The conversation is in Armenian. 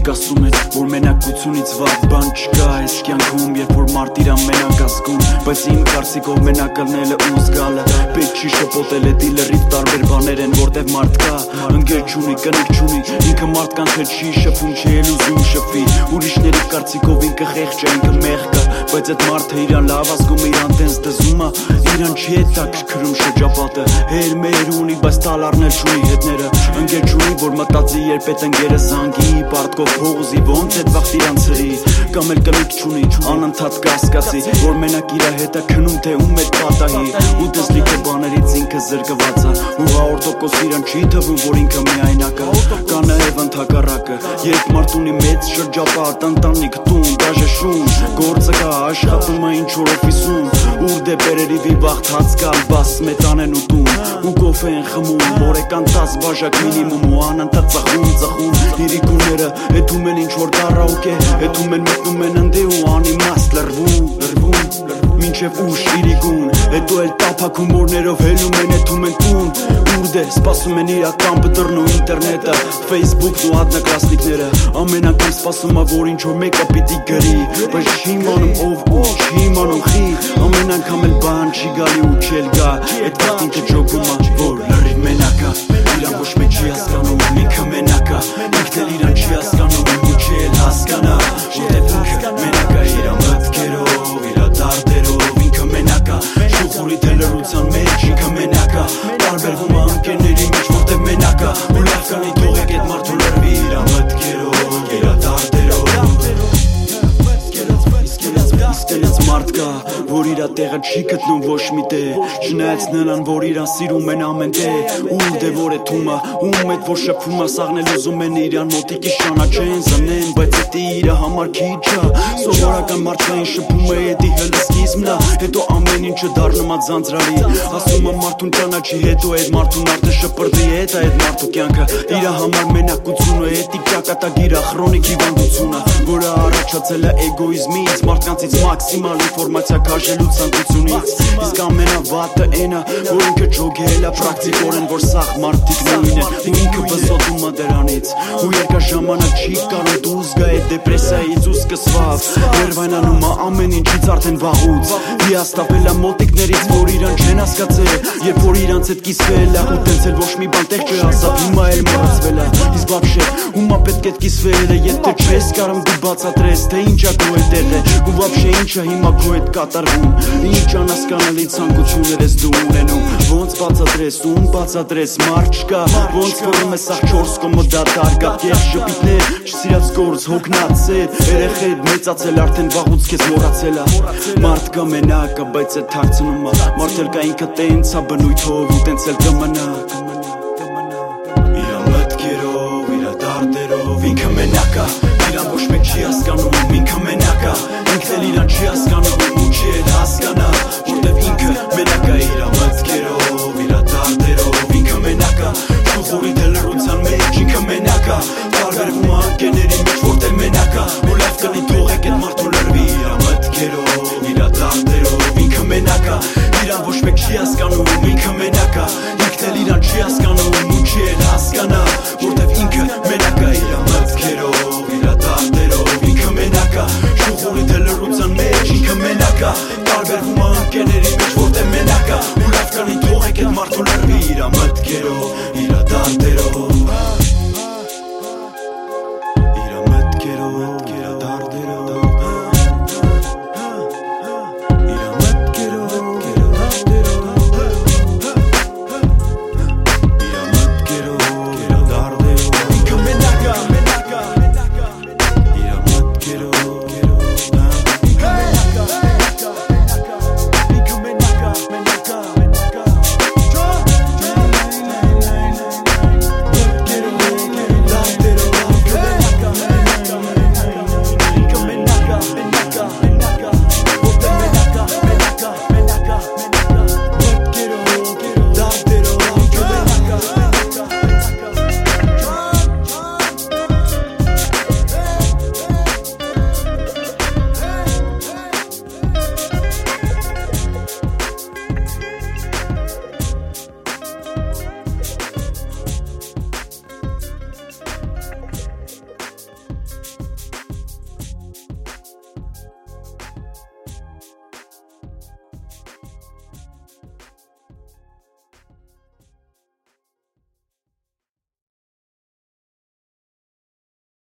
Մարդիկ ասում են, որ մենակությունից վատ բան չկա այս կյանքում, երբ որ մարդ իրան մենակ ազգում, բայց իմ կարծիքով մենակ ըլնելը ու զգալը պետք չի շփոթել, է դիլերից տարբեր բաներ են, որտեղ մարդ կա, ընկեր չունի, կնիկ չունի, ինքը մարդկանց հետ չի շփում, չի էլ ուզում շփվի, ուրիշների կարծիքով ինքը խեղճ է, ինքը մեղք է, բայց այդ մարդը իրան լավ ազգում է, իրան տենց դզում է, իրան չի հետաքրքրում շրջապատը, հեր մեր ունի, բայց տալարներ չունի հետները, ընկեր չունի, որ մտածի երբ այդ ընկերը զանգի, պարտքով փողոզի, ոնց այդ վաղտ իրան ցրի, կամ էլ կնիկ չունի, անընդհատ կասկածի, որ մենակ իրա հետ է քնում, թե ում հետ պատահի, ու դες լիքը բաներից ինքը զրկված է, ու 100% իրան չի թվում, որ ինքը միայնակ է, կա նաև ընդհակառակը, երբ մարդ ունի մեծ շրջապատ, ընտանիք, տուն, դաժե շուն, գործը կա, աշխատում է ինչ-որ օֆիսում, ուր դեպերերի վիվաղտ հաց կալ, բաս սմետան են ուտում, ու կոֆե են խմում, մորեկան 10 բաժակ մինիմում, ու անընդհատ ծխում, իրիկունները, հետում են ինչ-որ կարաոկե, հետում են մտնում են ընդե ու անիմաստ լրվում, մինչև ուշ իրիկուն, հետո էլ տափակ հումորներով հելում են հետում են տուն, ուր դե սպասում են իրական բտրն ու ինտերնետը, Facebook-ն ու одноклассникները, ամեն անգամ սպասում է, որ ինչ-որ մեկը պիտի գրի, բայց չի իմանում ով ու չի իմանում խի, ամեն անգամ էլ բան չի գալի ու չել գա, այդ վաղտ ինքը ջոգում է, որ լրիվ մենակ է, իրան ոչ մեկ չի հասկանում, ինքը մենակ է, ինքն էլ իրան չի հասկանում, ու չի էլ հասկանա, որտեղ ինքը մենակ է, իրա մտքերով, իրա դարտերով, ինքը մենակ է, շուխուրի թե լրության մեջ ինքը մենակ է, տարբերվում է ընկերների մեջ, որտեղ մենակ է, ու լավ կանի թողեք այդ մարդու լրվի, իրա մտքերով, իրա դարտերով, իսկ մարդ կա, որ իրա տեղը չի գտնում ոչ մի տեղ, չնայած նրան, որ իրան սիրում են ամեն տեղ, ուր դե որ է թումը, ում էդ որ շփվում է, սաղնել ուզում են իրան մոտիկի շանաչեն, զնեն, բայց էդի իրա համար քիչ է, սովորական մարդկային շփում է էդի հլսկիզմն է, հետո ամեն ինչը դառնում է ձանձրալի, ասում է մարդուն ճանաչի, հետո այդ մարդուն արդեն շպրտի, հետ է այդ մարդու կյանքը, իրա համար մենակությունը, էդի ճակատագիրը, խրոնիկ հիվանդությունը, որը առաջացել է էգոիզմից, մարդկանցից մաքսիմալ ինֆորմացիա քաշելու ցանկությունից, իսկ ամենավատը էնա, որ ինքը ջոգել է պրակտիկորեն, որ սաղ մարդիկ նույն են, ու ինքը բզոտում է դրանից, ու երկար ժամանակ չի կարող դուրս գա այդ դեպրեսիայից ու սկսված, երվայնանում է ամեն ինչից արդեն վաղուց, հիասթափել է մոտիկներից, որ իրան չեն հասկացել, երբ որ իրանց հետ կիսվել է, ու տենց էլ ոչ մի բան տեղ չհասավ, հիմա էլ մոռացվել է, իսկ բաբշե, ումա պետք է կիսվել է, եթե չես կարում դու բացատրես, թե ինչա քո հետ տեղը, ու բաբշե ինչա հիմա քո հետ կատարվում, ինչ անհասկանալի ցանկություններ ես դու ունենում, ոնց բացատրես, ում բացատրես, մարդ չկա, ոնց որում է սաղ 4 կոմոդա տարգա, և շպիտներ, չսիրած գործ, հոգնացել, երեխեդ մեծացել, արդեն վաղուց քեզ մոռացել է, մարդ կա մենակ է, բայց էդ հարցնում է, մարդ էլ կա ինքը տենց է բնույթով, ու տենց էլ կմնա, իրա մտքերով, իրա դարտերով, ինքը մենակ է, իրան ոչ մեկ չի հասկանում, ինքը մենակ է, ինքն էլ իրան չի հասկանում, ու չի էլ հասկանա,